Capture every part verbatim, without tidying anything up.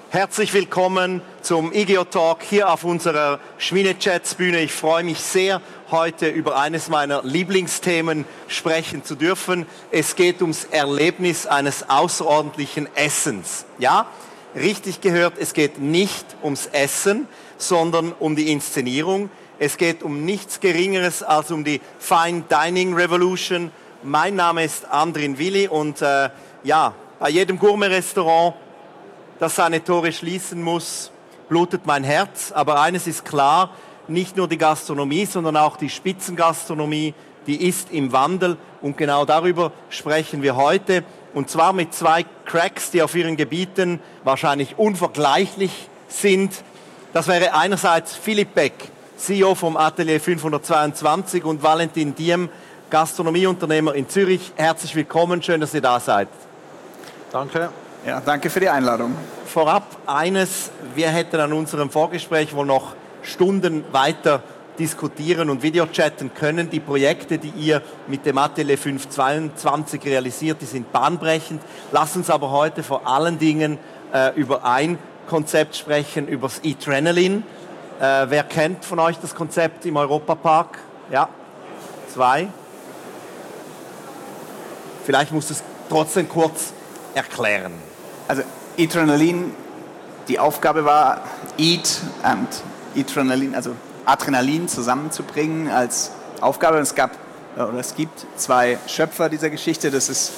Herzlich willkommen zum I G O Talk hier auf unserer Schmiede-Chats-Bühne. Ich freue mich sehr, heute über eines meiner Lieblingsthemen sprechen zu dürfen. Es geht ums Erlebnis eines außerordentlichen Essens. Ja, richtig gehört, es geht nicht ums Essen, sondern um die Inszenierung. Es geht um nichts Geringeres als um die Fine Dining Revolution. Mein Name ist Andrin Willi und äh, ja, bei jedem Gourmet-Restaurant, das seine Tore schließen muss, blutet mein Herz. Aber eines ist klar, nicht nur die Gastronomie, sondern auch die Spitzengastronomie, die ist im Wandel. Und genau darüber sprechen wir heute. Und zwar mit zwei Cracks, die auf ihren Gebieten wahrscheinlich unvergleichlich sind. Das wäre einerseits Philipp Beck, C E O vom Atelier fünfhundertzweiundzwanzig, und Valentin Diem, Gastronomieunternehmer in Zürich. Herzlich willkommen, schön, dass ihr da seid. Danke. Ja, danke für die Einladung. Vorab eines, wir hätten an unserem Vorgespräch wohl noch Stunden weiter diskutieren und Videochatten können. Die Projekte, die ihr mit dem Atelier fünfhundertzweiundzwanzig realisiert, die sind bahnbrechend. Lasst uns aber heute vor allen Dingen äh, über ein Konzept sprechen, über das Adrenalin. Äh, wer kennt von euch das Konzept im Europapark? Ja, zwei. Vielleicht musst du es trotzdem kurz erklären. Also Adrenalin, die Aufgabe war, Eat und Adrenalin, also Adrenalin zusammenzubringen als Aufgabe. Es gab oder es gibt zwei Schöpfer dieser Geschichte. Das ist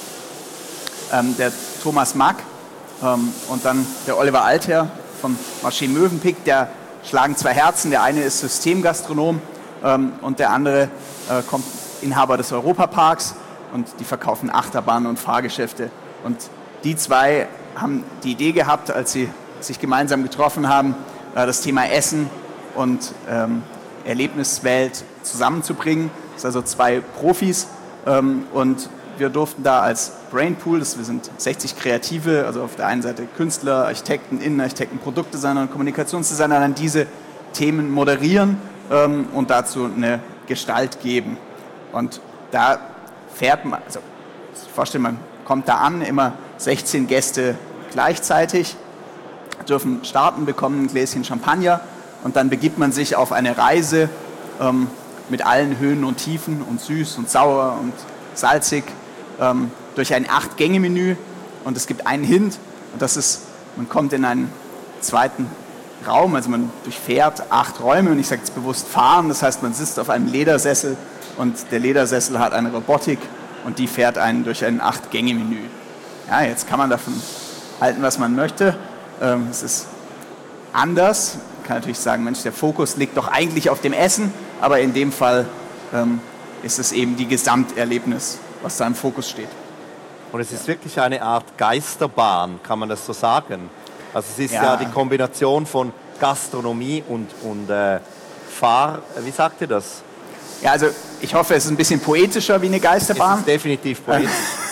ähm, der Thomas Mack ähm, und dann der Oliver Altherr von Marché Mövenpick. Der schlagen zwei Herzen. Der eine ist Systemgastronom ähm, und der andere äh, kommt Inhaber des Europaparks, und die verkaufen Achterbahnen und Fahrgeschäfte. Und die zwei haben die Idee gehabt, als sie sich gemeinsam getroffen haben, das Thema Essen und ähm, Erlebniswelt zusammenzubringen. Das sind also zwei Profis ähm, und wir durften da als Brainpool, das, wir sind sechzig Kreative, also auf der einen Seite Künstler, Architekten, Innenarchitekten, Produktdesigner und Kommunikationsdesigner, dann diese Themen moderieren ähm, und dazu eine Gestalt geben. Und da fährt man, also ich vorstelle, man kommt da an, immer sechzehn Gäste gleichzeitig, dürfen starten, bekommen ein Gläschen Champagner und dann begibt man sich auf eine Reise ähm, mit allen Höhen und Tiefen und süß und sauer und salzig ähm, durch ein acht-Gänge-Menü, und es gibt einen Hint, und das ist, man kommt in einen zweiten Raum, also man durchfährt acht Räume, und ich sage jetzt bewusst fahren, das heißt, man sitzt auf einem Ledersessel und der Ledersessel hat eine Robotik und die fährt einen durch ein acht-Gänge-Menü. Ja, jetzt kann man davon halten, was man möchte. Ähm, es ist anders. Man kann natürlich sagen, Mensch, der Fokus liegt doch eigentlich auf dem Essen, aber in dem Fall ähm, ist es eben die Gesamterlebnis, was da im Fokus steht. Und es ist wirklich eine Art Geisterbahn, kann man das so sagen? Also es ist ja, ja die Kombination von Gastronomie und, und äh, Fahr... Wie sagt ihr das? Ja, also ich hoffe, es ist ein bisschen poetischer wie eine Geisterbahn. Es ist definitiv poetisch.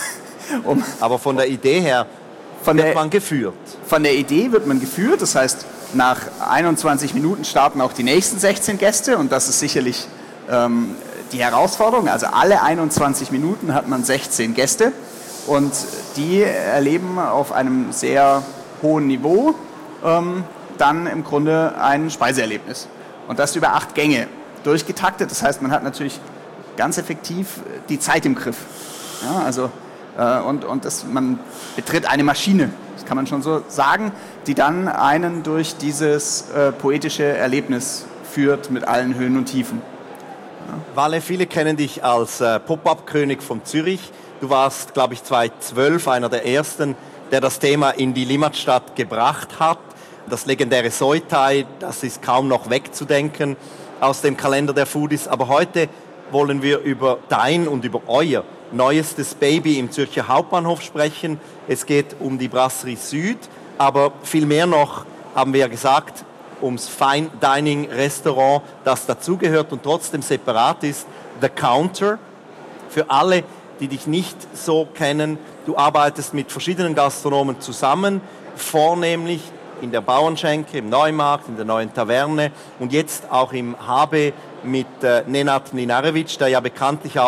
um, Aber von der Idee her von wird der, man geführt. Von der Idee wird man geführt. Das heißt, nach einundzwanzig Minuten starten auch die nächsten sechzehn Gäste. Und das ist sicherlich ähm, die Herausforderung. Also alle einundzwanzig Minuten hat man sechzehn Gäste. Und die erleben auf einem sehr hohen Niveau ähm, dann im Grunde ein Speiseerlebnis. Und das über acht Gänge durchgetaktet. Das heißt, man hat natürlich ganz effektiv die Zeit im Griff. Ja, also, äh, und und das, man betritt eine Maschine, das kann man schon so sagen, die dann einen durch dieses äh, poetische Erlebnis führt mit allen Höhen und Tiefen. Ja. Walle, viele kennen dich als äh, Pop-Up-König von Zürich. Du warst, glaube ich, zweitausendzwölf einer der Ersten, der das Thema in die Limmatstadt gebracht hat. Das legendäre Soi Thai, das ist kaum noch wegzudenken aus dem Kalender der Foodies. Aber heute wollen wir über dein und über euer neuestes Baby im Zürcher Hauptbahnhof sprechen. Es geht um die Brasserie Süd, aber viel mehr noch, haben wir ja gesagt, ums Fine Dining Restaurant, das dazugehört und trotzdem separat ist. The Counter. Für alle, die dich nicht so kennen, du arbeitest mit verschiedenen Gastronomen zusammen, vornehmlich in der Bauernschenke, im Neumarkt, in der Neuen Taverne und jetzt auch im H B mit äh, Nenad Mlinarevic, der ja bekanntlich auch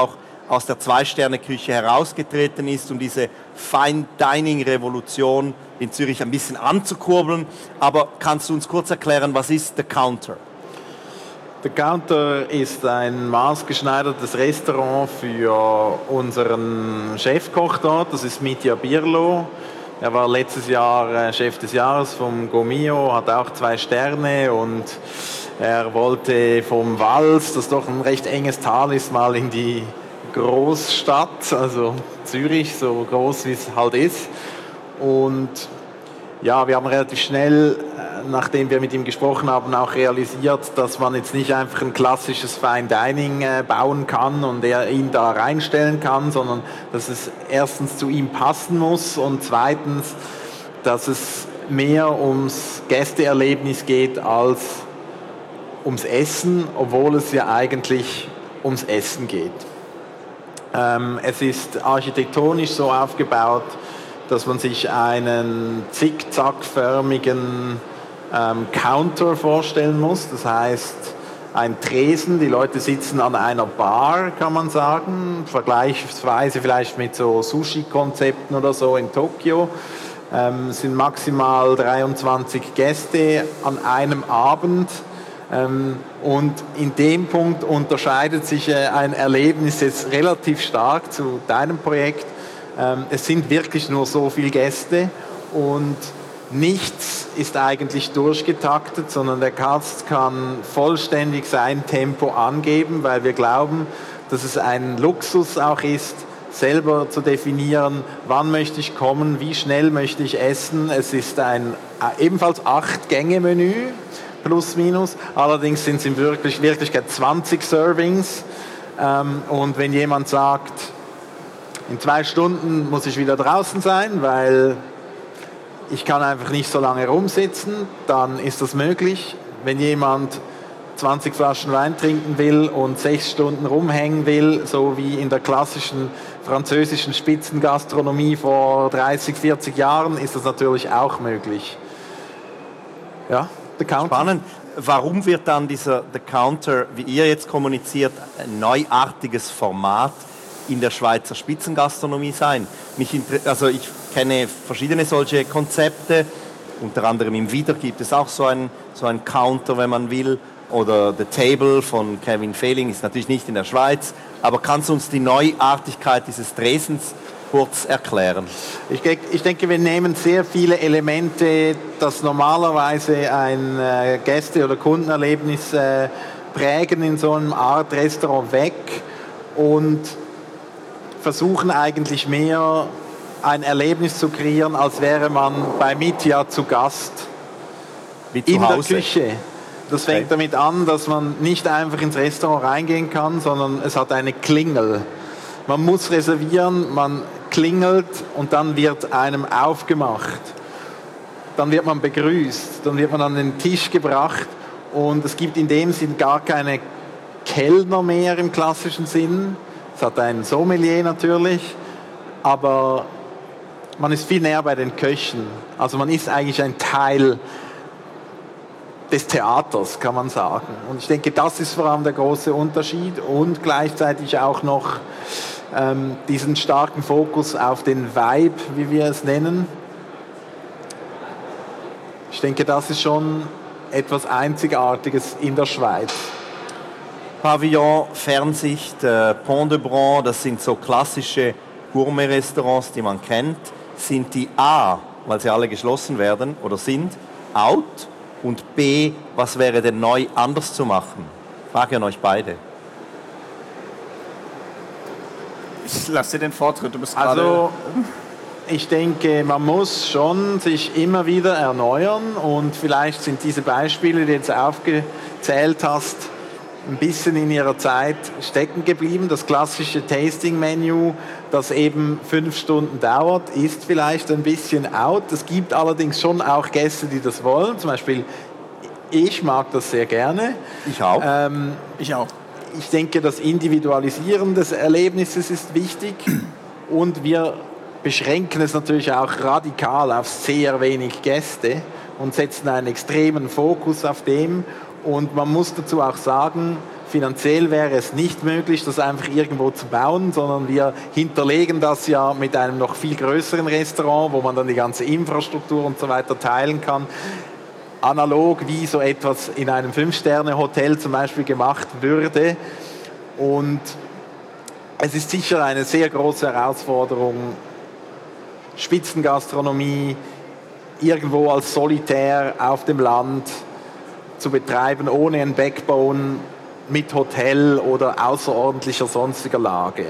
aus der Zwei-Sterne-Küche herausgetreten ist, um diese Fine-Dining-Revolution in Zürich ein bisschen anzukurbeln. Aber kannst du uns kurz erklären, was ist The Counter? The Counter ist ein maßgeschneidertes Restaurant für unseren Chefkoch dort, das ist Mitja Birlo. Er war letztes Jahr Chef des Jahres vom Gomio, hat auch zwei Sterne und er wollte vom Wals, das doch ein recht enges Tal ist, mal in die Großstadt, also Zürich, so groß wie es halt ist. Und ja, wir haben relativ schnell, nachdem wir mit ihm gesprochen haben, auch realisiert, dass man jetzt nicht einfach ein klassisches Fine Dining äh, bauen kann und er ihn da reinstellen kann, sondern dass es erstens zu ihm passen muss und zweitens, dass es mehr ums Gästeerlebnis geht als ums Essen, obwohl es ja eigentlich ums Essen geht. Ähm, es ist architektonisch so aufgebaut, dass man sich einen zickzackförmigen ähm, Counter vorstellen muss. Das heißt, ein Tresen, die Leute sitzen an einer Bar, kann man sagen, vergleichsweise vielleicht mit so Sushi-Konzepten oder so in Tokio. Ähm, es sind maximal dreiundzwanzig Gäste an einem Abend. Ähm, und in dem Punkt unterscheidet sich äh, ein Erlebnis jetzt relativ stark zu deinem Projekt. Ähm, es sind wirklich nur so viele Gäste und nichts ist eigentlich durchgetaktet, sondern der Gast kann vollständig sein Tempo angeben, weil wir glauben, dass es ein Luxus auch ist, selber zu definieren, wann möchte ich kommen, wie schnell möchte ich essen. Es ist ein äh, ebenfalls acht-Gänge-Menü, plus minus, allerdings sind es in wirklich, Wirklichkeit zwanzig Servings. Ähm, und wenn jemand sagt, in zwei Stunden muss ich wieder draußen sein, weil ich kann einfach nicht so lange rumsitzen, dann ist das möglich. Wenn jemand zwanzig Flaschen Wein trinken will und sechs Stunden rumhängen will, so wie in der klassischen französischen Spitzengastronomie vor dreißig, vierzig Jahren, ist das natürlich auch möglich. Ja, The Counter. Spannend. Warum wird dann dieser The Counter, wie ihr jetzt kommuniziert, ein neuartiges Format in der Schweizer Spitzengastronomie sein? Mich inter- also ich kenne verschiedene solche Konzepte, unter anderem im Wieder gibt es auch so einen so ein Counter, wenn man will, oder The Table von Kevin Fehling, ist natürlich nicht in der Schweiz, aber kannst du uns die Neuartigkeit dieses Dresens kurz erklären? Ich, ich denke, wir nehmen sehr viele Elemente, das normalerweise ein äh, Gäste- oder Kundenerlebnis äh, prägen in so einem Art Restaurant weg und versuchen eigentlich mehr ein Erlebnis zu kreieren, als wäre man bei Mitja zu Gast. Wie zu in Hause. der Küche. Das fängt okay. damit an, dass man nicht einfach ins Restaurant reingehen kann, sondern es hat eine Klingel. Man muss reservieren, man klingelt und dann wird einem aufgemacht. Dann wird man begrüßt, dann wird man an den Tisch gebracht und es gibt in dem Sinn gar keine Kellner mehr im klassischen Sinn. Es hat einen Sommelier natürlich, aber man ist viel näher bei den Köchen. Also man ist eigentlich ein Teil des Theaters, kann man sagen. Und ich denke, das ist vor allem der große Unterschied und gleichzeitig auch noch ähm, diesen starken Fokus auf den Vibe, wie wir es nennen. Ich denke, das ist schon etwas Einzigartiges in der Schweiz. Pavillon, Fernsicht, äh, Pont de Bron, das sind so klassische Gourmet-Restaurants, die man kennt. Sind die A, weil sie alle geschlossen werden oder sind, out? Und B, was wäre denn neu anders zu machen? Frage an euch beide. Ich lasse dir den Vortritt, du bist also, gerade... Ich denke, man muss schon sich immer wieder erneuern und vielleicht sind diese Beispiele, die du jetzt aufgezählt hast, ein bisschen in ihrer Zeit stecken geblieben. Das klassische Tasting-Menü, das eben fünf Stunden dauert, ist vielleicht ein bisschen out. Es gibt allerdings schon auch Gäste, die das wollen. Zum Beispiel, ich mag das sehr gerne. Ich auch. Ähm, ich auch. Ich denke, das Individualisieren des Erlebnisses ist wichtig und wir beschränken es natürlich auch radikal auf sehr wenig Gäste und setzen einen extremen Fokus auf dem. Und man muss dazu auch sagen, Finanziell wäre es nicht möglich, das einfach irgendwo zu bauen, sondern wir hinterlegen das ja mit einem noch viel größeren Restaurant, wo man dann die ganze Infrastruktur und so weiter teilen kann. Analog wie so etwas in einem Fünf-Sterne-Hotel zum Beispiel gemacht würde. Und es ist sicher eine sehr große Herausforderung, Spitzengastronomie irgendwo als Solitär auf dem Land zu betreiben, ohne ein Backbone mit Hotel oder außerordentlicher sonstiger Lage.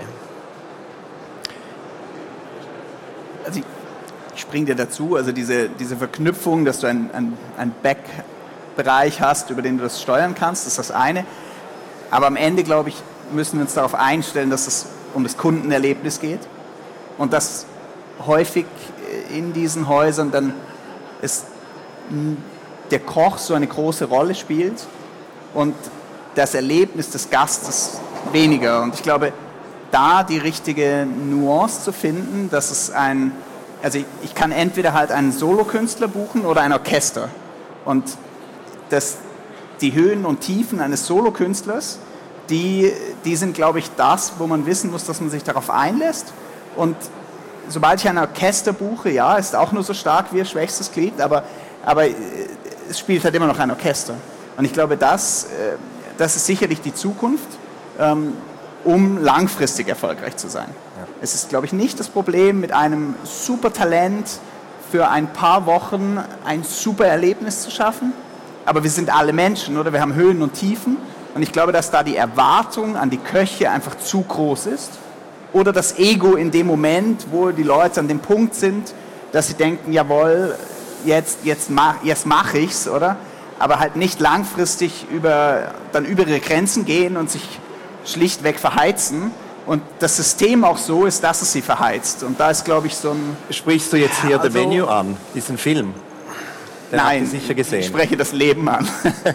Also ich, ich springe dir dazu, also diese, diese Verknüpfung, dass du einen ein Backbereich hast, über den du das steuern kannst, ist das eine. Aber am Ende, glaube ich, müssen wir uns darauf einstellen, dass es um das Kundenerlebnis geht und dass häufig in diesen Häusern dann ist der Koch so eine große Rolle spielt und das Erlebnis des Gastes weniger. Und ich glaube, da die richtige Nuance zu finden, dass es ein, also ich, ich kann entweder halt einen Solokünstler buchen oder ein Orchester. Und das, die Höhen und Tiefen eines Solokünstlers, die, die sind, glaube ich, das, wo man wissen muss, dass man sich darauf einlässt. Und sobald ich ein Orchester buche, ja, ist auch nur so stark wie ihr schwächstes Glied, aber, aber es spielt halt immer noch ein Orchester. Und ich glaube, das, das ist sicherlich die Zukunft, um langfristig erfolgreich zu sein. Ja. Es ist, glaube ich, nicht das Problem, mit einem super Talent für ein paar Wochen ein super Erlebnis zu schaffen, aber wir sind alle Menschen, oder? Wir haben Höhen und Tiefen und ich glaube, dass da die Erwartung an die Köche einfach zu groß ist. Oder das Ego in dem Moment, wo die Leute an dem Punkt sind, dass sie denken, jawohl, jetzt, jetzt, mach, jetzt mache ich's, oder? Aber halt nicht langfristig über, dann über ihre Grenzen gehen und sich schlichtweg verheizen. Und das System auch so ist, dass es sie verheizt. Und da ist, glaube ich, so ein... Sprichst du jetzt hier also, The Menu an, diesen Film? Den nein, sicher gesehen. Ich spreche das Leben an.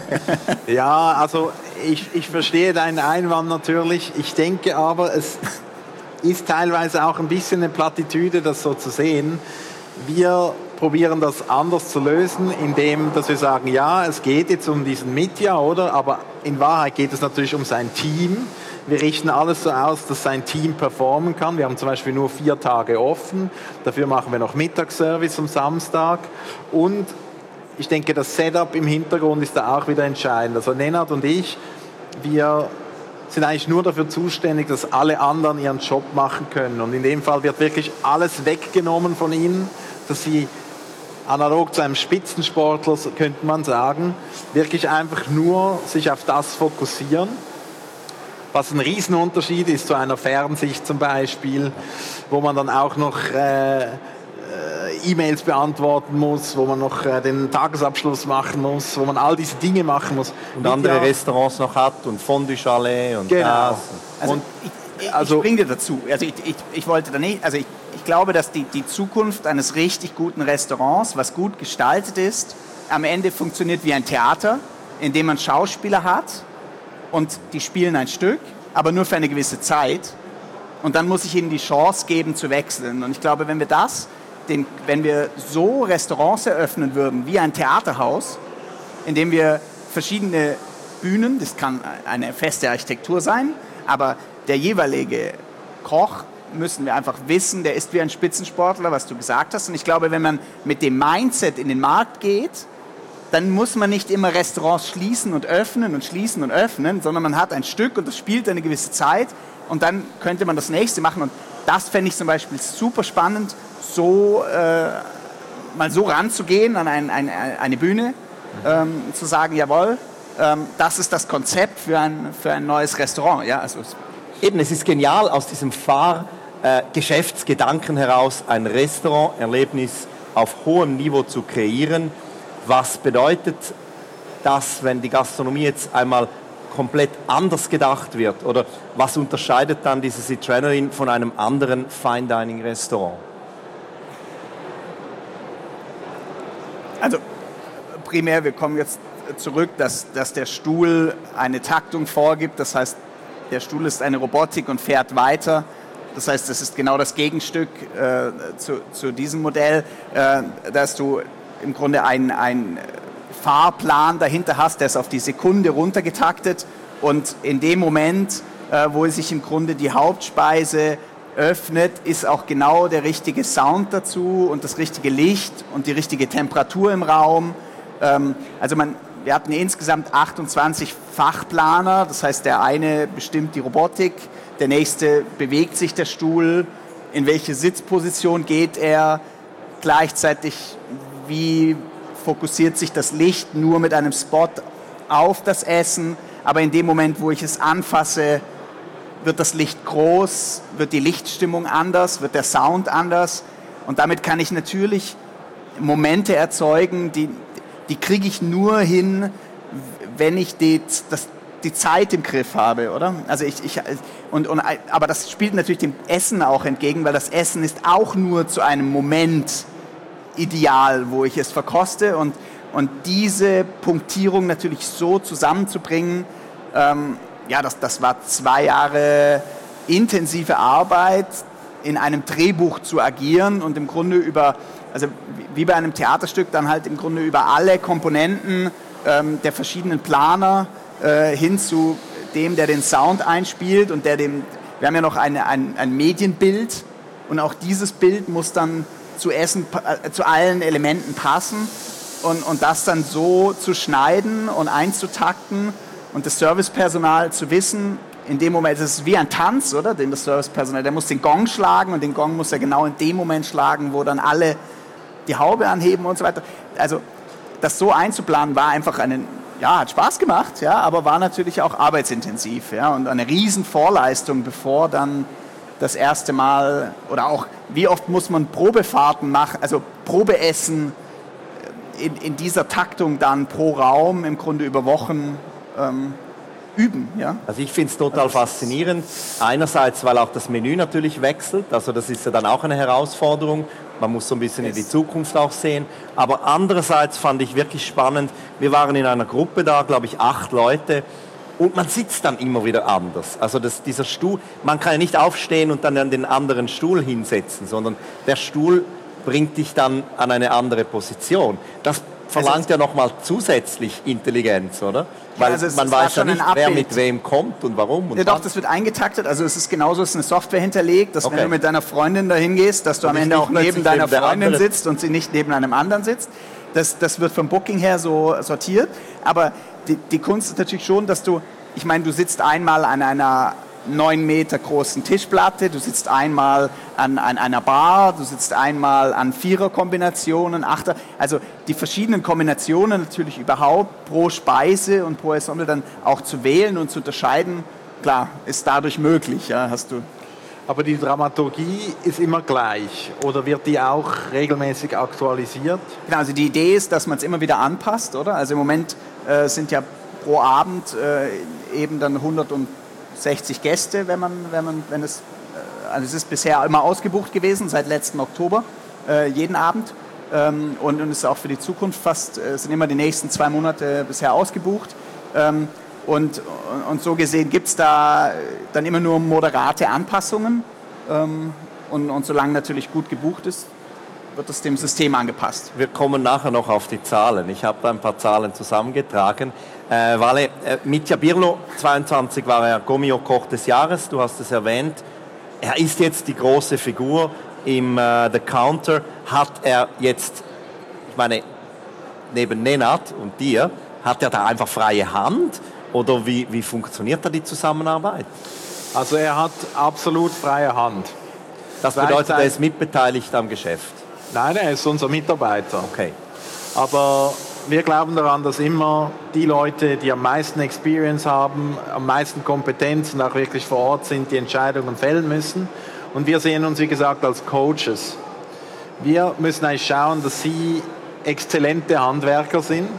Ja, also ich, ich verstehe deinen Einwand natürlich. Ich denke aber, es ist teilweise auch ein bisschen eine Plattitüde, das so zu sehen. Wir probieren das anders zu lösen, indem dass wir sagen, ja, es geht jetzt um diesen Mitja, oder? Aber in Wahrheit geht es natürlich um sein Team. Wir richten alles so aus, dass sein Team performen kann. Wir haben zum Beispiel nur vier Tage offen. Dafür machen wir noch Mittagsservice am Samstag. Und ich denke, das Setup im Hintergrund ist da auch wieder entscheidend. Also Nenad und ich, wir sind eigentlich nur dafür zuständig, dass alle anderen ihren Job machen können. Und in dem Fall wird wirklich alles weggenommen von ihnen, dass sie analog zu einem Spitzensportler, könnte man sagen, wirklich einfach nur sich auf das fokussieren. Was ein Riesenunterschied ist zu einer Fernsicht zum Beispiel, wo man dann auch noch äh, äh, E-Mails beantworten muss, wo man noch äh, den Tagesabschluss machen muss, wo man all diese Dinge machen muss. Und andere ja, Restaurants noch hat und Fondue Chalet und genau. das. Also und ich, ich, also, ich bringe dir dazu. Also ich, ich, ich wollte da nicht, also ich, ich glaube, dass die, die Zukunft eines richtig guten Restaurants, was gut gestaltet ist, am Ende funktioniert wie ein Theater, in dem man Schauspieler hat und die spielen ein Stück, aber nur für eine gewisse Zeit. Und dann muss ich ihnen die Chance geben, zu wechseln. Und ich glaube, wenn wir das, den, wenn wir so Restaurants eröffnen würden, wie ein Theaterhaus, in dem wir verschiedene Bühnen, das kann eine feste Architektur sein, aber der jeweilige Koch, müssen wir einfach wissen, der ist wie ein Spitzensportler, was du gesagt hast. Und ich glaube, wenn man mit dem Mindset in den Markt geht, dann muss man nicht immer Restaurants schließen und öffnen und schließen und öffnen, sondern man hat ein Stück und das spielt eine gewisse Zeit und dann könnte man das nächste machen. Und das fände ich zum Beispiel super spannend, so äh, mal so ranzugehen an ein, ein, eine Bühne, ähm, zu sagen, jawohl, ähm, das ist das Konzept für ein, für ein neues Restaurant. Ja, also eben, es ist genial, aus diesem Fahrgeschäftsgedanken äh, heraus ein Restauranterlebnis auf hohem Niveau zu kreieren. Was bedeutet das, wenn die Gastronomie jetzt einmal komplett anders gedacht wird? Oder was unterscheidet dann dieses Adrenaline von einem anderen Fine-Dining-Restaurant? Also primär, wir kommen jetzt zurück, dass, dass der Stuhl eine Taktung vorgibt. Das heißt, der Stuhl ist eine Robotik und fährt weiter. Das heißt, das ist genau das Gegenstück äh, zu, zu diesem Modell, äh, dass du im Grunde einen, einen Fahrplan dahinter hast, der ist auf die Sekunde runtergetaktet Und in dem Moment, äh, wo sich im Grunde die Hauptspeise öffnet, ist auch genau der richtige Sound dazu und das richtige Licht und die richtige Temperatur im Raum. Ähm, also man, wir hatten insgesamt achtundzwanzig Fachplaner, das heißt, der eine bestimmt die Robotik, der nächste bewegt sich der Stuhl, in welche Sitzposition geht er, gleichzeitig wie fokussiert sich das Licht nur mit einem Spot auf das Essen, aber in dem Moment, wo ich es anfasse, wird das Licht groß, wird die Lichtstimmung anders, wird der Sound anders und damit kann ich natürlich Momente erzeugen, die, die kriege ich nur hin, wenn ich die, das, die Zeit im Griff habe, oder? Also ich, ich, und, und, aber das spielt natürlich dem Essen auch entgegen, weil das Essen ist auch nur zu einem Moment ideal, wo ich es verkoste und, und diese Punktierung natürlich so zusammenzubringen, ähm, ja, das, das war zwei Jahre intensive Arbeit, in einem Drehbuch zu agieren und im Grunde über, also wie bei einem Theaterstück, dann halt im Grunde über alle Komponenten ähm, der verschiedenen Planer äh, hin zu dem, der den Sound einspielt und der dem, wir haben ja noch eine, ein, ein Medienbild und auch dieses Bild muss dann zu Essen, äh, zu allen Elementen passen und, und das dann so zu schneiden und einzutakten und das Servicepersonal zu wissen, in dem Moment, das ist wie ein Tanz, oder? Den das Servicepersonal, der muss den Gong schlagen und den Gong muss er genau in dem Moment schlagen, wo dann alle die Haube anheben und so weiter. Also das so einzuplanen war einfach eine, ja, hat Spaß gemacht, ja, aber war natürlich auch arbeitsintensiv, ja, und eine riesen Vorleistung, bevor dann das erste Mal oder auch, wie oft muss man Probefahrten machen, also Probeessen in, in dieser Taktung dann pro Raum im Grunde über Wochen ähm, üben. Ja? Also ich finde es total also faszinierend. Einerseits, weil auch das Menü natürlich wechselt, also das ist ja dann auch eine Herausforderung. Man muss so ein bisschen yes. in die Zukunft auch sehen. Aber andererseits fand ich wirklich spannend, wir waren in einer Gruppe da, glaube ich, acht Leute und man sitzt dann immer wieder anders. Also das, dieser Stuhl, man kann ja nicht aufstehen und dann an den anderen Stuhl hinsetzen, sondern der Stuhl bringt dich dann an eine andere Position. Das verlangt also, ja nochmal zusätzlich Intelligenz, oder? Weil also man weiß ja nicht, wer mit wem kommt und warum. Und ja doch, das wird eingetaktet. Also es ist genauso, es ist eine Software hinterlegt, dass okay. wenn du mit deiner Freundin dahin gehst, dass du und am Ende auch neben deiner Freundin sitzt und sie nicht neben einem anderen sitzt. Das, das wird vom Booking her so sortiert. Aber die, die Kunst ist natürlich schon, dass du, ich meine, du sitzt einmal an einer neun Meter großen Tischplatte, du sitzt einmal an, an einer Bar, du sitzt einmal an Viererkombinationen, Achter, also die verschiedenen Kombinationen natürlich überhaupt pro Speise und pro Ensemble dann auch zu wählen und zu unterscheiden, klar, ist dadurch möglich, ja, hast du. Aber die Dramaturgie ist immer gleich oder wird die auch regelmäßig aktualisiert? Genau, also die Idee ist, dass man es immer wieder anpasst, oder? Also im Moment äh, sind ja pro Abend äh, eben dann hundertsechzig Gäste, wenn man, wenn man, wenn es, also es ist bisher immer ausgebucht gewesen, seit letzten Oktober, äh, jeden Abend. Ähm, und, und es ist auch für die Zukunft fast, äh, sind immer die nächsten zwei Monate bisher ausgebucht. Ähm, und, und so gesehen gibt es da dann immer nur moderate Anpassungen. Ähm, und, und solange natürlich gut gebucht ist, wird das dem System angepasst. Wir kommen nachher noch auf die Zahlen. Ich habe da ein paar Zahlen zusammengetragen. Äh, Vale, äh, Mitja Birlo, zweiundzwanzig war er Gomio-Koch des Jahres, du hast es erwähnt. Er ist jetzt die große Figur im äh, The Counter. Hat er jetzt, ich meine, neben Nenad und dir, hat er da einfach freie Hand? Oder wie, wie funktioniert da die Zusammenarbeit? Also er hat absolut freie Hand. Das bedeutet, er ist mitbeteiligt am Geschäft? Nein, er ist unser Mitarbeiter. Okay. Aber wir glauben daran, dass immer die Leute, die am meisten Experience haben, am meisten Kompetenz und auch wirklich vor Ort sind, die Entscheidungen fällen müssen. Und wir sehen uns, wie gesagt, als Coaches. Wir müssen eigentlich schauen, dass sie exzellente Handwerker sind.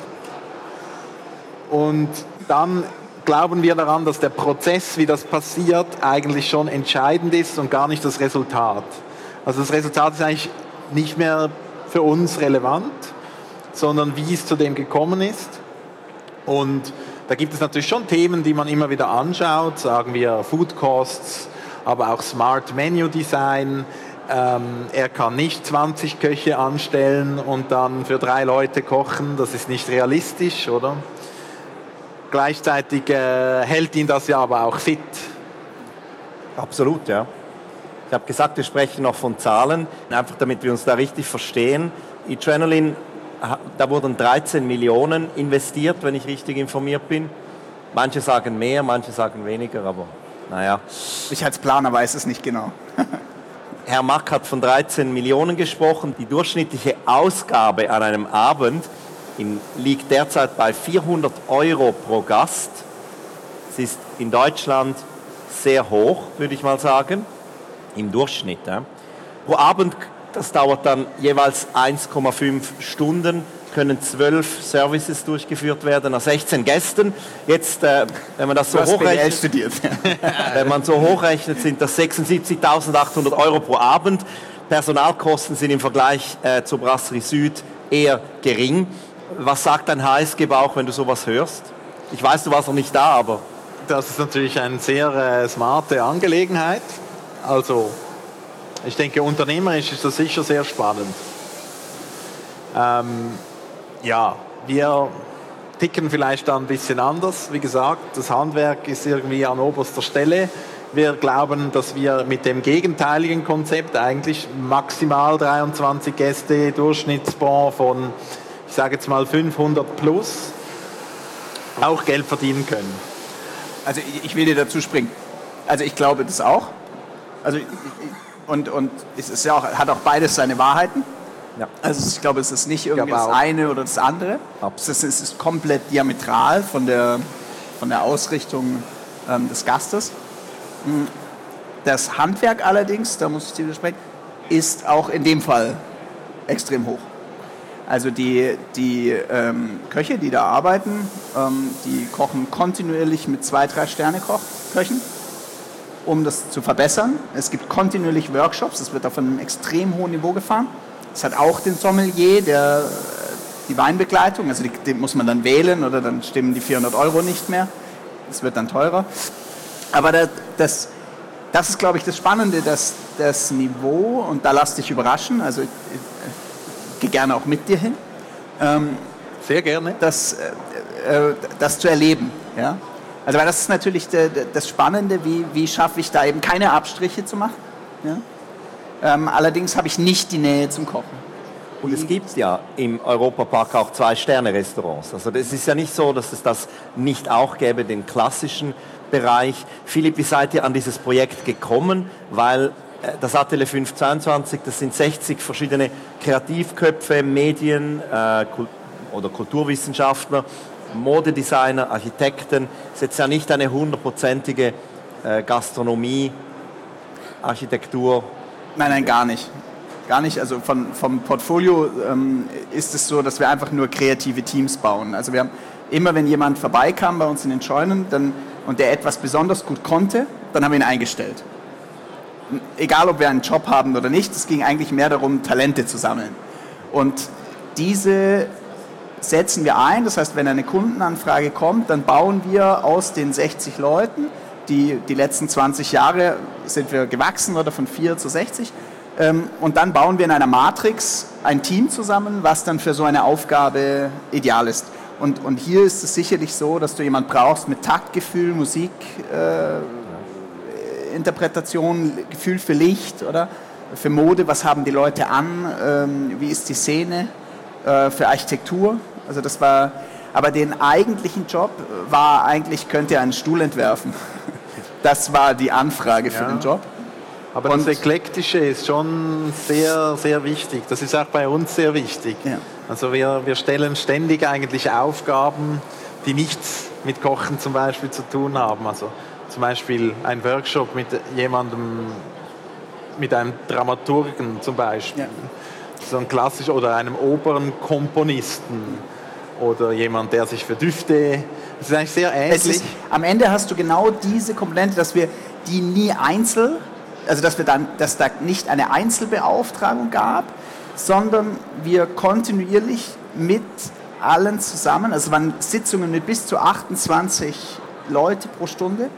Und dann glauben wir daran, dass der Prozess, wie das passiert, eigentlich schon entscheidend ist und gar nicht das Resultat. Also das Resultat ist eigentlich nicht mehr für uns relevant, sondern wie es zu dem gekommen ist. Und da gibt es natürlich schon Themen, die man immer wieder anschaut, sagen wir Food Costs, aber auch Smart Menu Design. Ähm, er kann nicht zwanzig Köche anstellen und dann für drei Leute kochen, das ist nicht realistisch, oder? gleichzeitig äh, hält ihn das ja aber auch fit. Absolut, ja. Ich habe gesagt, wir sprechen noch von Zahlen, einfach damit wir uns da richtig verstehen. Adrenaline, da wurden dreizehn Millionen investiert, wenn ich richtig informiert bin. Manche sagen mehr, manche sagen weniger, aber naja. Ich als Planer weiß es nicht genau. Herr Mack hat von dreizehn Millionen gesprochen. Die durchschnittliche Ausgabe an einem Abend in, liegt derzeit bei vierhundert Euro pro Gast. Es ist in Deutschland sehr hoch, würde ich mal sagen, im Durchschnitt. Ja. Pro Abend, das dauert dann jeweils eins Komma fünf Stunden, können zwölf Services durchgeführt werden nach sechzehn Gästen. Jetzt, äh, wenn man das so hochrechnet, studiert. wenn man so hochrechnet, sind das sechsundsiebzigtausendachthundert Euro pro Abend. Personalkosten sind im Vergleich äh, zur Brasserie Süd eher gering. Was sagt dein H S G-Bauch, wenn du sowas hörst? Ich weiß, du warst noch nicht da, aber... Das ist natürlich eine sehr äh, smarte Angelegenheit. Also, ich denke, unternehmerisch ist das sicher sehr spannend. Ähm, ja, wir ticken vielleicht da ein bisschen anders. Wie gesagt, das Handwerk ist irgendwie an oberster Stelle. Wir glauben, dass wir mit dem gegenteiligen Konzept eigentlich maximal dreiundzwanzig Gäste, Durchschnittsbon von, ich sage jetzt mal fünfhundert plus, auch Geld verdienen können. Also ich will dir dazu springen. Also ich glaube das auch. Also und, und es ist ja auch, hat auch beides seine Wahrheiten. Ja. Also ich glaube, es ist nicht irgendwie das eine oder das andere. Es ist, es ist komplett diametral von der, von der Ausrichtung ähm, des Gastes. Das Handwerk allerdings, da muss ich dir widersprechen, ist auch in dem Fall extrem hoch. Also die, die ähm, Köche, die da arbeiten, ähm, die kochen kontinuierlich mit zwei, drei Sterne-Köchen, um das zu verbessern. Es gibt kontinuierlich Workshops, es wird auf einem extrem hohen Niveau gefahren. Es hat auch den Sommelier, der die Weinbegleitung, also die, die muss man dann wählen oder dann stimmen die vierhundert Euro nicht mehr. Es wird dann teurer. Aber das, das, das ist, glaube ich, das Spannende, dass das Niveau, und da lass dich überraschen, also ich, ich gehe gerne auch mit dir hin. Ähm, Sehr gerne. Das, äh, das zu erleben. Ja? Also weil das ist natürlich de, de, das Spannende, wie, wie schaffe ich da eben keine Abstriche zu machen. Ja? Ähm, allerdings habe ich nicht die Nähe zum Kochen. Und es gibt ja im Europapark auch Zwei-Sterne-Restaurants. Also es ist ja nicht so, dass es das nicht auch gäbe, den klassischen Bereich. Philipp, wie seid ihr an dieses Projekt gekommen? Weil das Atelier fünf zweiundzwanzig, das sind sechzig verschiedene Kreativköpfe, Medien äh, oder Kulturwissenschaftler, Modedesigner, Architekten. Es ist jetzt ja nicht eine hundertprozentige äh, Gastronomie, Architektur. Nein, nein, gar nicht. Gar nicht. Also von, vom Portfolio ähm, ist es so, dass wir einfach nur kreative Teams bauen. Also wir haben immer, wenn jemand vorbeikam bei uns in den Scheunen dann, und der etwas besonders gut konnte, dann haben wir ihn eingestellt. Egal, ob wir einen Job haben oder nicht, es ging eigentlich mehr darum, Talente zu sammeln. Und diese setzen wir ein. Das heißt, wenn eine Kundenanfrage kommt, dann bauen wir aus den sechzig Leuten, die, die letzten zwanzig Jahre sind wir gewachsen, oder von vier zu sechzig, und dann bauen wir in einer Matrix ein Team zusammen, was dann für so eine Aufgabe ideal ist. Und, und hier ist es sicherlich so, dass du jemanden brauchst mit Taktgefühl, Musik, äh, Interpretation, Gefühl für Licht, oder für Mode, was haben die Leute an, ähm, wie ist die Szene, äh, für Architektur. Also das war, aber den eigentlichen Job war eigentlich, könnt ihr einen Stuhl entwerfen. Das war die Anfrage für ja. den Job. Aber und das Eklektische ist schon sehr, sehr wichtig. Das ist auch bei uns sehr wichtig. Ja. Also wir, wir stellen ständig eigentlich Aufgaben, die nichts mit Kochen zum Beispiel zu tun haben. Also zum Beispiel ein Workshop mit jemandem, mit einem Dramaturgen zum Beispiel. Ja. So ein klassisch, oder einem Opernkomponisten oder jemand, der sich für Düfte... Das ist eigentlich sehr ähnlich. Ist, am Ende hast du genau diese Komponente, dass wir die nie einzeln... Also dass, wir dann, dass da nicht eine Einzelbeauftragung gab, sondern wir kontinuierlich mit allen zusammen, also es waren Sitzungen mit bis zu achtundzwanzig Leute pro Stunde,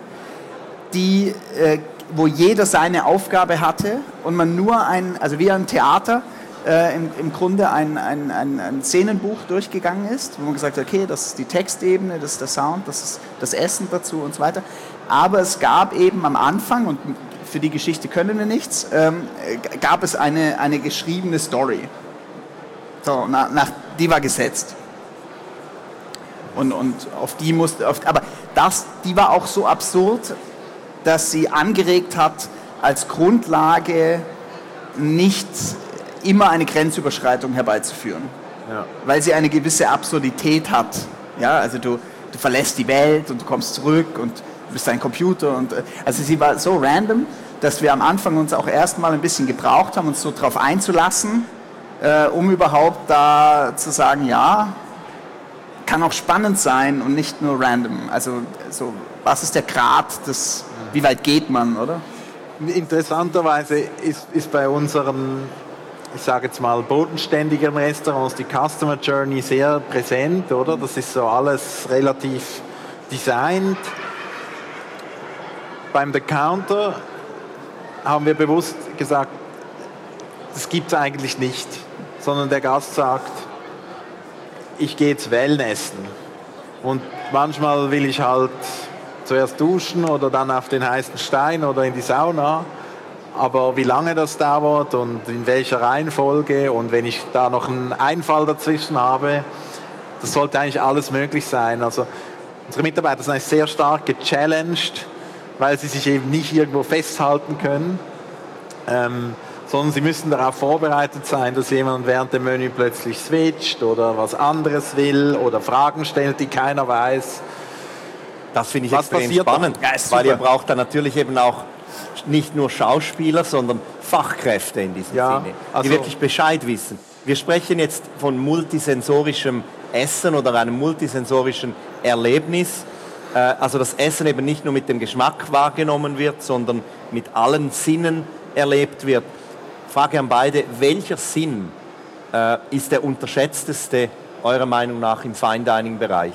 die, äh, wo jeder seine Aufgabe hatte und man nur ein, also wie ein Theater, äh, im, im Grunde ein, ein, ein, ein Szenenbuch durchgegangen ist, wo man gesagt hat, okay, das ist die Textebene, das ist der Sound, das ist das Essen dazu und so weiter. Aber es gab eben am Anfang, und für die Geschichte können wir nichts, ähm, gab es eine, eine geschriebene Story. So, nach, nach, die war gesetzt. Und, und auf die musste, auf, aber das, die war auch so absurd, dass sie angeregt hat, als Grundlage nicht immer eine Grenzüberschreitung herbeizuführen. Ja. Weil sie eine gewisse Absurdität hat. Ja, also du, du verlässt die Welt und du kommst zurück und du bist ein Computer. Und, also sie war so random, dass wir am Anfang uns auch erstmal ein bisschen gebraucht haben, uns so drauf einzulassen, äh, um überhaupt da zu sagen, ja, kann auch spannend sein und nicht nur random. Also so, was ist der Grad des, wie weit geht man, oder? Interessanterweise ist, ist bei unseren, ich sage jetzt mal, bodenständigen Restaurants die Customer Journey sehr präsent, oder? Das ist so alles relativ designt. Beim The Counter haben wir bewusst gesagt, das gibt es eigentlich nicht, sondern der Gast sagt, ich gehe jetzt Wellnessen und manchmal will ich halt zuerst duschen oder dann auf den heißen Stein oder in die Sauna, aber wie lange das dauert und in welcher Reihenfolge und wenn ich da noch einen Einfall dazwischen habe, das sollte eigentlich alles möglich sein. Also unsere Mitarbeiter sind sehr stark gechallenged, weil sie sich eben nicht irgendwo festhalten können, ähm, sondern sie müssen darauf vorbereitet sein, dass jemand während dem Menü plötzlich switcht oder was anderes will oder Fragen stellt, die keiner weiß. Das finde ich was extrem spannend, ja, weil ihr braucht dann natürlich eben auch nicht nur Schauspieler, sondern Fachkräfte in diesem ja, Sinne, die also wirklich Bescheid wissen. Wir sprechen jetzt von multisensorischem Essen oder einem multisensorischen Erlebnis. Also das Essen eben nicht nur mit dem Geschmack wahrgenommen wird, sondern mit allen Sinnen erlebt wird. Frage an beide, welcher Sinn äh, ist der unterschätzteste eurer Meinung nach im Fine-Dining-Bereich?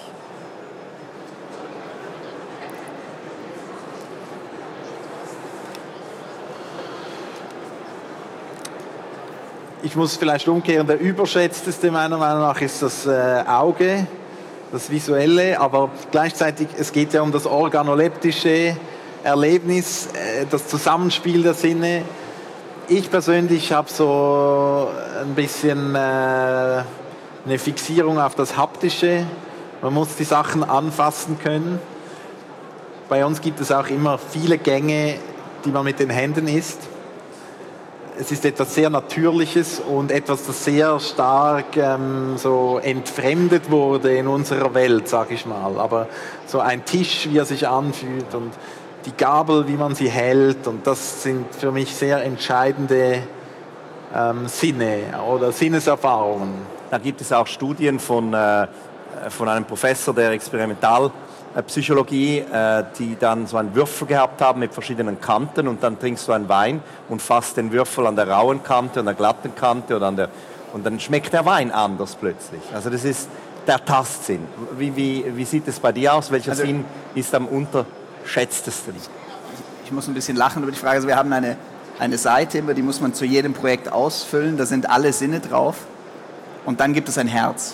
Ich muss vielleicht umkehren, der überschätzteste meiner Meinung nach ist das äh, Auge, das Visuelle, aber gleichzeitig, es geht ja um das organoleptische Erlebnis, äh, das Zusammenspiel der Sinne. Ich persönlich habe so ein bisschen äh, eine Fixierung auf das Haptische. Man muss die Sachen anfassen können. Bei uns gibt es auch immer viele Gänge, die man mit den Händen isst. Es ist etwas sehr Natürliches und etwas, das sehr stark ähm, so entfremdet wurde in unserer Welt, sage ich mal. Aber so ein Tisch, wie er sich anfühlt und die Gabel, wie man sie hält, und das sind für mich sehr entscheidende ähm, Sinne oder Sinneserfahrungen. Da gibt es auch Studien von, äh, von einem Professor der Experimentalpsychologie, äh, die dann so einen Würfel gehabt haben mit verschiedenen Kanten und dann trinkst du einen Wein und fasst den Würfel an der rauen Kante, an der glatten Kante oder an der, und dann schmeckt der Wein anders plötzlich. Also das ist der Tastsinn. Wie, wie, wie sieht es bei dir aus? Welcher also, Sinn ist am unter schätztesten? Ich muss ein bisschen lachen über die Frage. Also wir haben eine, eine Seite, die muss man zu jedem Projekt ausfüllen. Da sind alle Sinne drauf. Und dann gibt es ein Herz.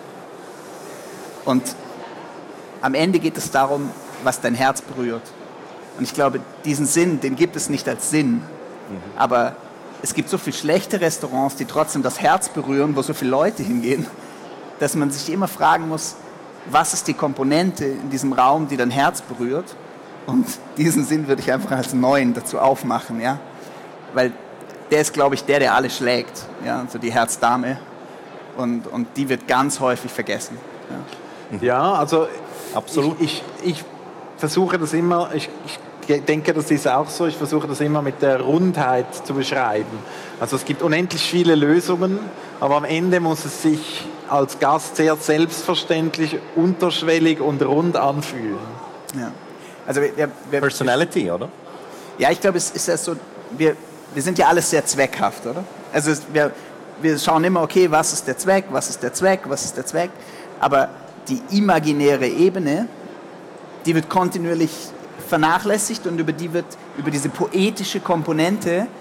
Und am Ende geht es darum, was dein Herz berührt. Und ich glaube, diesen Sinn, den gibt es nicht als Sinn. Mhm. Aber es gibt so viele schlechte Restaurants, die trotzdem das Herz berühren, wo so viele Leute hingehen, dass man sich immer fragen muss, was ist die Komponente in diesem Raum, die dein Herz berührt? Und diesen Sinn würde ich einfach als neuen dazu aufmachen, ja, weil der ist, glaube ich, der, der alle schlägt, ja, also die Herzdame, und, und die wird ganz häufig vergessen. Ja, ja, also absolut. Ich, ich, ich versuche das immer, ich, ich denke, das ist auch so, ich versuche das immer mit der Rundheit zu beschreiben. Also es gibt unendlich viele Lösungen, aber am Ende muss es sich als Gast sehr selbstverständlich, unterschwellig und rund anfühlen. Ja. Also wir, wir, Personality, oder? Ja, ich glaube, es ist ja so, wir, wir sind ja alles sehr zweckhaft, oder? Also es, wir, wir schauen immer, okay, was ist der Zweck, was ist der Zweck, was ist der Zweck, aber die imaginäre Ebene, die wird kontinuierlich vernachlässigt und über die wird, über diese poetische Komponente,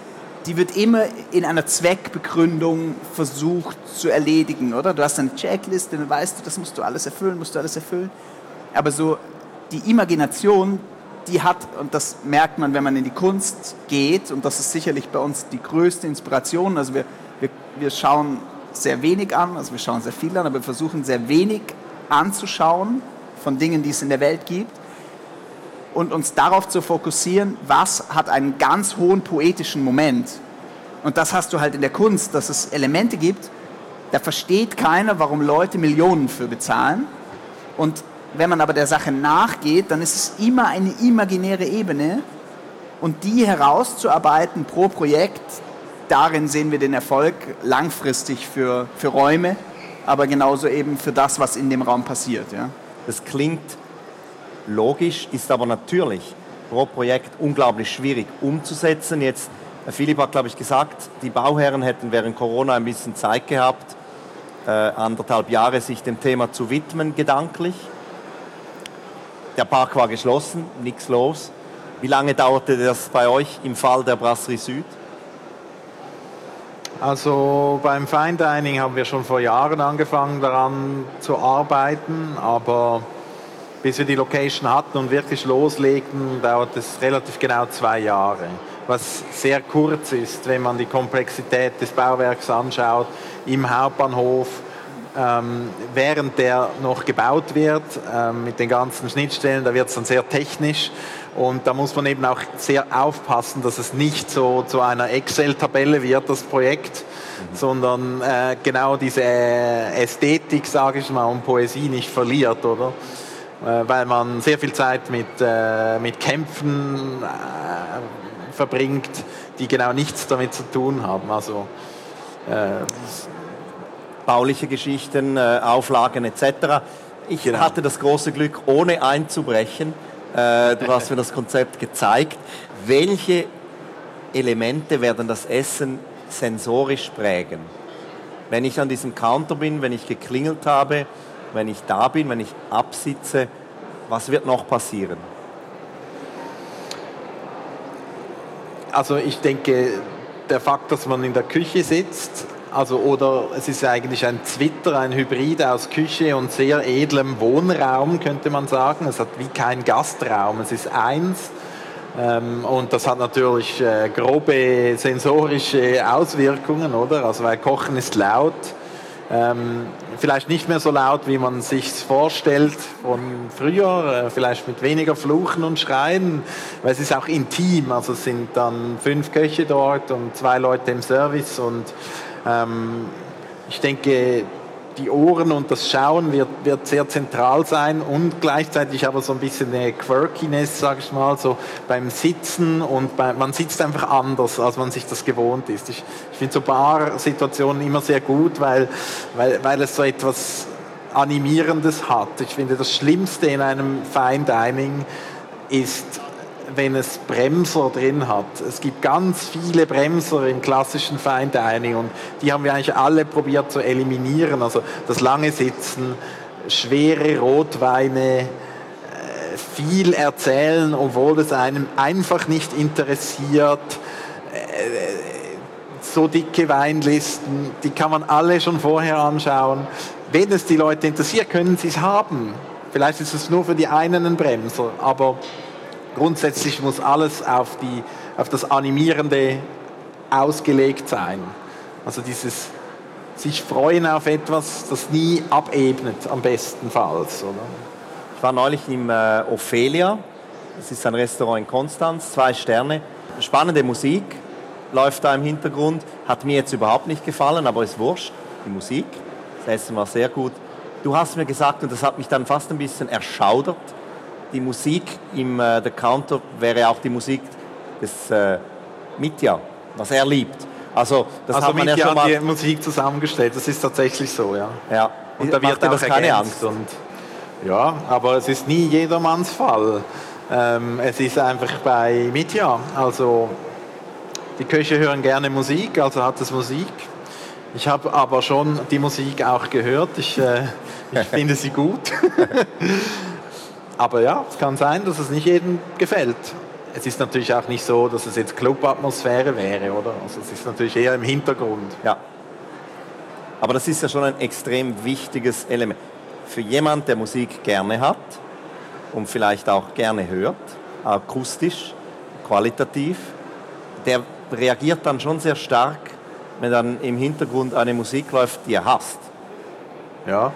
die wird immer in einer Zweckbegründung versucht zu erledigen, oder? Du hast eine Checkliste, dann weißt du, das musst du alles erfüllen, musst du alles erfüllen. Aber so die Imagination, die hat, und das merkt man, wenn man in die Kunst geht, und das ist sicherlich bei uns die größte Inspiration, also wir, wir, wir schauen sehr wenig an, also wir schauen sehr viel an, aber wir versuchen sehr wenig anzuschauen von Dingen, die es in der Welt gibt, und uns darauf zu fokussieren, was hat einen ganz hohen poetischen Moment. Und das hast du halt in der Kunst, dass es Elemente gibt, da versteht keiner, warum Leute Millionen für bezahlen. Und wenn man aber der Sache nachgeht, dann ist es immer eine imaginäre Ebene, und die herauszuarbeiten pro Projekt, darin sehen wir den Erfolg langfristig für, für Räume, aber genauso eben für das, was in dem Raum passiert. Ja. Das klingt logisch, ist aber natürlich pro Projekt unglaublich schwierig umzusetzen. Jetzt, Philipp hat, glaube ich, gesagt, die Bauherren hätten während Corona ein bisschen Zeit gehabt, äh, anderthalb Jahre sich dem Thema zu widmen, gedanklich. Der Park war geschlossen, nichts los. Wie lange dauerte das bei euch im Fall der Brasserie Süd? Also beim Fine Dining haben wir schon vor Jahren angefangen daran zu arbeiten, aber bis wir die Location hatten und wirklich loslegten, dauert es relativ genau zwei Jahre. Was sehr kurz ist, wenn man die Komplexität des Bauwerks anschaut, im Hauptbahnhof, ähm, während der noch gebaut wird, ähm, mit den ganzen Schnittstellen, da wird es dann sehr technisch. Und da muss man eben auch sehr aufpassen, dass es nicht so zu einer Excel-Tabelle wird, das Projekt, mhm. sondern äh, genau diese Ästhetik, sage ich mal, und Poesie nicht verliert, oder? Äh, weil man sehr viel Zeit mit, äh, mit Kämpfen äh, verbringt, die genau nichts damit zu tun haben. Also äh, bauliche Geschichten, äh, Auflagen et cetera. Ich genau. hatte das große Glück, ohne einzubrechen. Äh, du hast mir das Konzept gezeigt. Welche Elemente werden das Essen sensorisch prägen? Wenn ich an diesem Counter bin, wenn ich geklingelt habe, wenn ich da bin, wenn ich absitze, was wird noch passieren? Also ich denke, der Fakt, dass man in der Küche sitzt, also oder es ist eigentlich ein Zwitter, ein Hybrid aus Küche und sehr edlem Wohnraum, könnte man sagen. Es hat wie kein Gastraum, es ist eins. Ähm, und das hat natürlich äh, grobe sensorische Auswirkungen, oder? Also weil Kochen ist laut. Ähm, vielleicht nicht mehr so laut, wie man sich vorstellt von früher, äh, vielleicht mit weniger Fluchen und Schreien, weil es ist auch intim, also es sind dann fünf Köche dort und zwei Leute im Service und ähm, ich denke, die Ohren und das Schauen wird, wird sehr zentral sein und gleichzeitig aber so ein bisschen eine Quirkiness, sage ich mal, so beim Sitzen und bei, man sitzt einfach anders, als man sich das gewohnt ist. Ich, ich finde so Bar-Situationen immer sehr gut, weil, weil, weil es so etwas Animierendes hat. Ich finde, das Schlimmste in einem Fine Dining ist, wenn es Bremser drin hat. Es gibt ganz viele Bremser im klassischen Fine Dining und die haben wir eigentlich alle probiert zu eliminieren. Also das lange Sitzen, schwere Rotweine, viel erzählen, obwohl es einem einfach nicht interessiert. So dicke Weinlisten, die kann man alle schon vorher anschauen. Wenn es die Leute interessiert, können sie es haben. Vielleicht ist es nur für die einen ein Bremser, aber grundsätzlich muss alles auf, die, auf das Animierende ausgelegt sein. Also dieses sich freuen auf etwas, das nie abebnet, am bestenfalls. Oder? Ich war neulich im äh, Ophelia, das ist ein Restaurant in Konstanz, zwei Sterne. Spannende Musik läuft da im Hintergrund, hat mir jetzt überhaupt nicht gefallen, aber ist wurscht, die Musik. Das Essen war sehr gut. Du hast mir gesagt, und das hat mich dann fast ein bisschen erschaudert, die Musik im äh, der Counter wäre auch die Musik des äh, Mitya, was er liebt. Also das also hat man Mitya ja schon mal... hat die Musik zusammengestellt, das ist tatsächlich so, ja. ja. Und da wird auch das keine Angst. Und, ja, aber es ist nie jedermanns Fall. Ähm, es ist einfach bei Mitya, also die Köche hören gerne Musik, also hat es Musik. Ich habe aber schon die Musik auch gehört, ich, äh, ich finde sie gut. Aber ja, es kann sein, dass es nicht jedem gefällt. es ist natürlich auch nicht so, dass es jetzt Club-Atmosphäre wäre, oder? Also es ist natürlich eher im Hintergrund. Ja. Aber das ist ja schon ein extrem wichtiges Element. Für jemand, der Musik gerne hat und vielleicht auch gerne hört, akustisch, qualitativ, der reagiert dann schon sehr stark, wenn dann im Hintergrund eine Musik läuft, die er hasst. Ja.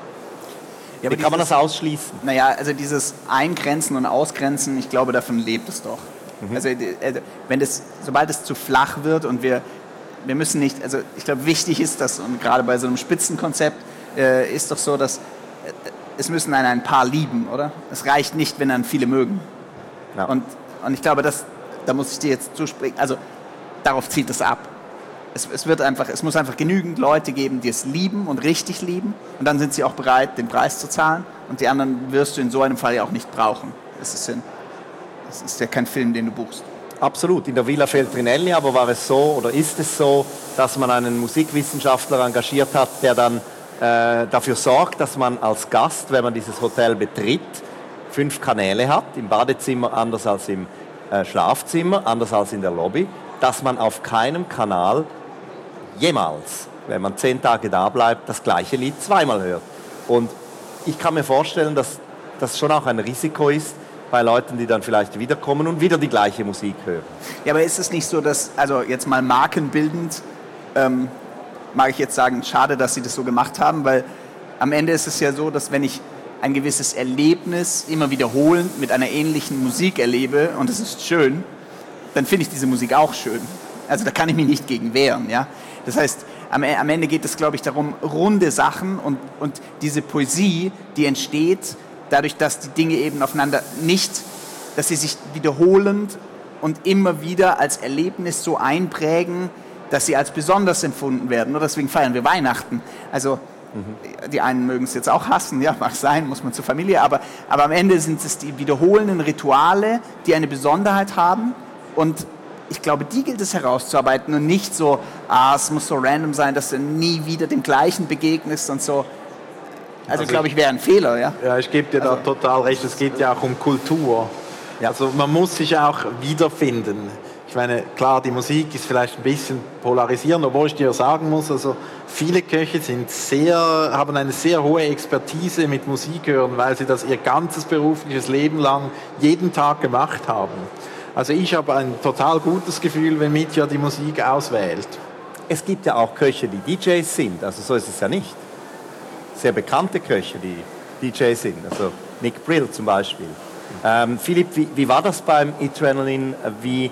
Ja, Wie kann man das ausschließen? Naja, also dieses Eingrenzen und Ausgrenzen, ich glaube, davon lebt es doch. Mhm. Also wenn das, sobald es zu flach wird und wir, wir müssen nicht, also ich glaube, wichtig ist das, und gerade bei so einem Spitzenkonzept äh, ist doch so, dass äh, es müssen einen ein paar lieben, oder? Es reicht nicht, wenn dann viele mögen. Ja. Und, und ich glaube, das, da muss ich dir jetzt zuspringen, also darauf zielt es ab. Es, es, wird einfach, es muss einfach genügend Leute geben, die es lieben und richtig lieben. Und dann sind sie auch bereit, den Preis zu zahlen. Und die anderen wirst du in so einem Fall ja auch nicht brauchen. Das ist, ein, das ist ja kein Film, den du buchst. Absolut. In der Villa Feltrinelli aber war es so, oder ist es so, dass man einen Musikwissenschaftler engagiert hat, der dann äh, dafür sorgt, dass man als Gast, wenn man dieses Hotel betritt, fünf Kanäle hat. Im Badezimmer anders als im äh, Schlafzimmer, anders als in der Lobby. Dass man auf keinem Kanal jemals, wenn man zehn Tage da bleibt, das gleiche Lied zweimal hört. Und ich kann mir vorstellen, dass das schon auch ein Risiko ist bei Leuten, die dann vielleicht wiederkommen und wieder die gleiche Musik hören. Ja, aber ist es nicht so, dass, also jetzt mal markenbildend, ähm, mag ich jetzt sagen, schade, dass sie das so gemacht haben, weil am Ende ist es ja so, dass wenn ich ein gewisses Erlebnis immer wiederholend mit einer ähnlichen Musik erlebe, und es ist schön, dann finde ich diese Musik auch schön. Also da kann ich mich nicht gegen wehren, ja. Das heißt, am, am Ende geht es, glaube ich, darum, runde Sachen und, und diese Poesie, die entsteht dadurch, dass die Dinge eben aufeinander nicht, dass sie sich wiederholend und immer wieder als Erlebnis so einprägen, dass sie als besonders empfunden werden. Und deswegen feiern wir Weihnachten. Also mhm. die einen mögen es jetzt auch hassen, ja, mag sein, muss man zur Familie, aber, aber am Ende sind es die wiederholenden Rituale, die eine Besonderheit haben. Und ich glaube, die gilt es herauszuarbeiten und nicht so, ah, es muss so random sein, dass du nie wieder dem Gleichen begegnest und so. Also, also glaube ich, wäre ein Fehler, ja? Ja, ich gebe dir also, da total recht. Es geht ja auch um Kultur. Ja. Also man muss sich auch wiederfinden. Ich meine, klar, die Musik ist vielleicht ein bisschen polarisierend, obwohl ich dir sagen muss, also viele Köche sind sehr, haben eine sehr hohe Expertise mit Musik hören, weil sie das ihr ganzes berufliches Leben lang jeden Tag gemacht haben. Also ich habe ein total gutes Gefühl, wenn Mitja die Musik auswählt. Es gibt ja auch Köche, die D Js sind, also so ist es ja nicht. Sehr bekannte Köche, die D Js sind, also Nick Brill zum Beispiel. Ähm, Philipp, wie, wie war das beim Adrenaline? Wie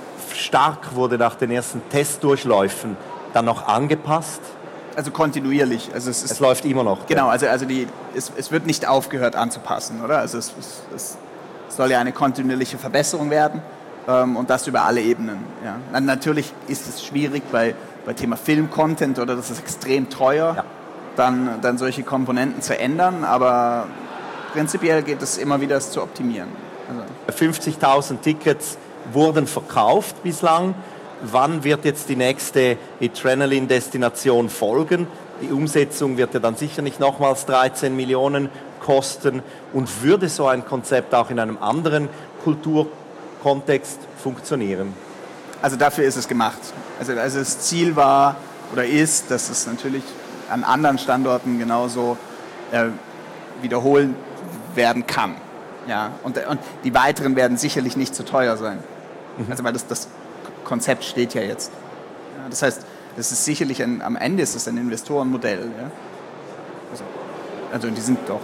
stark wurde nach den ersten Testdurchläufen dann noch angepasst? Also kontinuierlich. Also es, ist, es läuft immer noch. Genau, also, also die, es, es wird nicht aufgehört anzupassen, oder? Also es, es, es soll ja eine kontinuierliche Verbesserung werden ähm, und das über alle Ebenen. Ja. Dann natürlich ist es schwierig bei, bei Thema Film-Content oder das ist extrem teuer, ja. dann, dann solche Komponenten zu ändern, aber prinzipiell geht es immer wieder, es zu optimieren. Also. fünfzigtausend Tickets wurden verkauft bislang. Wann wird jetzt die nächste Adrenaline-Destination folgen? Die Umsetzung wird ja dann sicher nicht nochmals dreizehn Millionen kosten. Und würde so ein Konzept auch in einem anderen Kulturkontext funktionieren? Also dafür ist es gemacht. Also, also das Ziel war oder ist, dass es natürlich an anderen Standorten genauso äh, wiederholt werden kann. Ja, und, und die weiteren werden sicherlich nicht so teuer sein. Mhm. Also weil das, das Konzept steht ja jetzt. Ja, das heißt, das ist sicherlich ein, am Ende ist es ein Investorenmodell. Ja? Also, also die sind doch.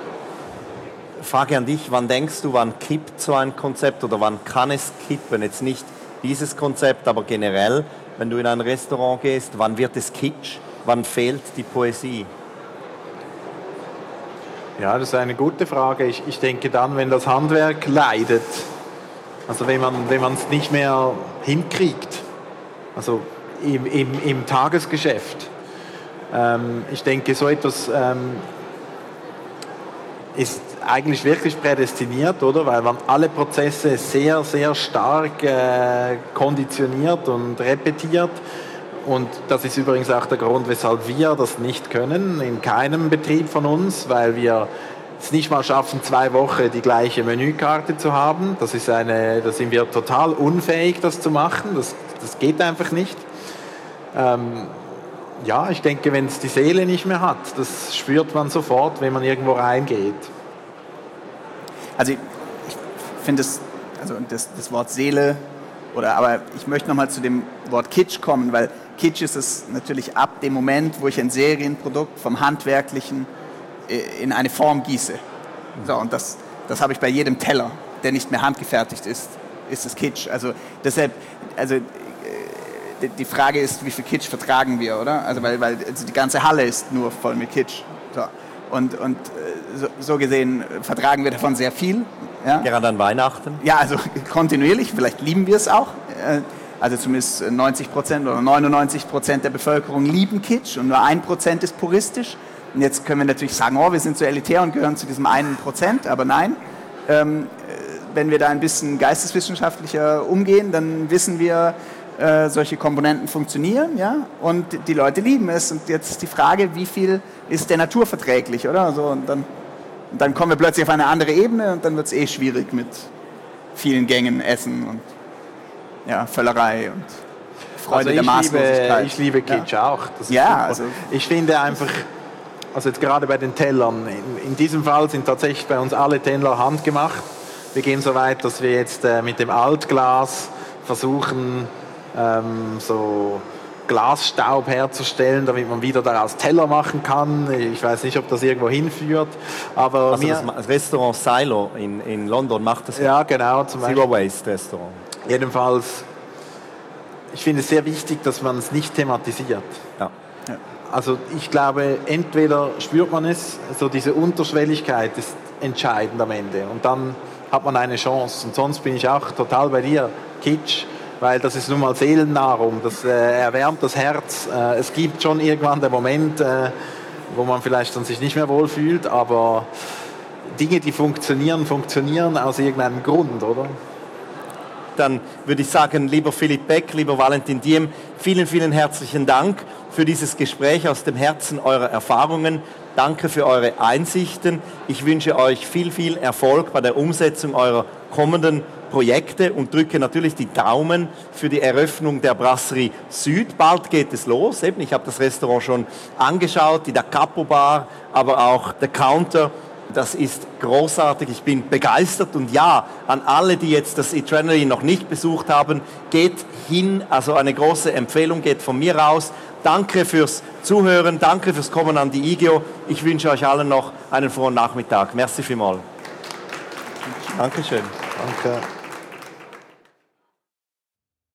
Frage an dich, wann denkst du, wann kippt so ein Konzept oder wann kann es kippen? Jetzt nicht dieses Konzept, aber generell, wenn du in ein Restaurant gehst, wann wird es kitsch? Wann fehlt die Poesie? Ja, das ist eine gute Frage. Ich, ich denke dann, wenn das Handwerk leidet, also wenn man wenn man es nicht mehr hinkriegt, also im, im, im Tagesgeschäft. Ähm, ich denke, so etwas ähm, ist eigentlich wirklich prädestiniert, oder? Weil man alle Prozesse sehr, sehr stark äh, konditioniert und repetiert. Und das ist übrigens auch der Grund, weshalb wir das nicht können, in keinem Betrieb von uns, weil wir es nicht mal schaffen, zwei Wochen die gleiche Menükarte zu haben. Das ist eine, da sind wir total unfähig, das zu machen. Das, das geht einfach nicht. Ähm, ja, ich denke, wenn es die Seele nicht mehr hat, das spürt man sofort, wenn man irgendwo reingeht. Also ich, ich finde das, also das, das Wort Seele, oder aber ich möchte nochmal zu dem Wort Kitsch kommen, weil Kitsch ist es natürlich ab dem Moment, wo ich ein Serienprodukt vom Handwerklichen in eine Form gieße. So, und das, das habe ich bei jedem Teller, der nicht mehr handgefertigt ist, ist es Kitsch. Also deshalb, also die Frage ist, wie viel Kitsch vertragen wir, oder? Also weil, weil also die ganze Halle ist nur voll mit Kitsch. So. Und, und so, so gesehen vertragen wir davon sehr viel. Ja? Gerade an Weihnachten? Ja, also kontinuierlich, vielleicht lieben wir es auch. Also zumindest neunzig Prozent oder neunundneunzig Prozent der Bevölkerung lieben Kitsch und nur ein Prozent ist puristisch. Und jetzt können wir natürlich sagen, oh, wir sind so elitär und gehören zu diesem einen Prozent, aber nein. Ähm, wenn wir da ein bisschen geisteswissenschaftlicher umgehen, dann wissen wir, äh, solche Komponenten funktionieren, ja, und die Leute lieben es. Und jetzt ist die Frage, wie viel ist der Natur verträglich, oder? Also, und dann, und dann kommen wir plötzlich auf eine andere Ebene und dann wird es eh schwierig mit vielen Gängen, Essen und ja, Völlerei und Freude also der Maßlosigkeit. Liebe, ich liebe Kitsch ja. auch. Das ist ja, also ich finde einfach, also jetzt gerade bei den Tellern, in, in diesem Fall sind tatsächlich bei uns alle Teller handgemacht. Wir gehen so weit, dass wir jetzt äh, mit dem Altglas versuchen, ähm, so Glasstaub herzustellen, damit man wieder daraus Teller machen kann. Ich weiß nicht, ob das irgendwo hinführt, aber also mir, das Restaurant Silo in, in London macht das. Ja, genau. Zum Zero Waste Restaurant. Jedenfalls, ich finde es sehr wichtig, dass man es nicht thematisiert. Ja. ja. Also ich glaube, entweder spürt man es, so diese Unterschwelligkeit ist entscheidend am Ende und dann hat man eine Chance. Und sonst bin ich auch total bei dir, Kitsch, weil das ist nun mal Seelennahrung, das äh, erwärmt das Herz. Äh, es gibt schon irgendwann den Moment, äh, wo man vielleicht dann sich nicht mehr wohlfühlt, aber Dinge, die funktionieren, funktionieren aus irgendeinem Grund, oder? Dann würde ich sagen, lieber Philipp Beck, lieber Valentin Diem, vielen, vielen herzlichen Dank für dieses Gespräch aus dem Herzen eurer Erfahrungen. Danke für eure Einsichten. Ich wünsche euch viel, viel Erfolg bei der Umsetzung eurer kommenden Projekte und drücke natürlich die Daumen für die Eröffnung der Brasserie Süd. Bald geht es los. Eben, ich habe das Restaurant schon angeschaut, die Da Capo Bar, aber auch der Counter. Das ist großartig, ich bin begeistert und ja, an alle, die jetzt das Adrenaline noch nicht besucht haben, geht hin, also eine große Empfehlung geht von mir raus. Danke fürs Zuhören, danke fürs Kommen an die I G O. Ich wünsche euch allen noch einen frohen Nachmittag. Merci vielmals. Dankeschön. Danke.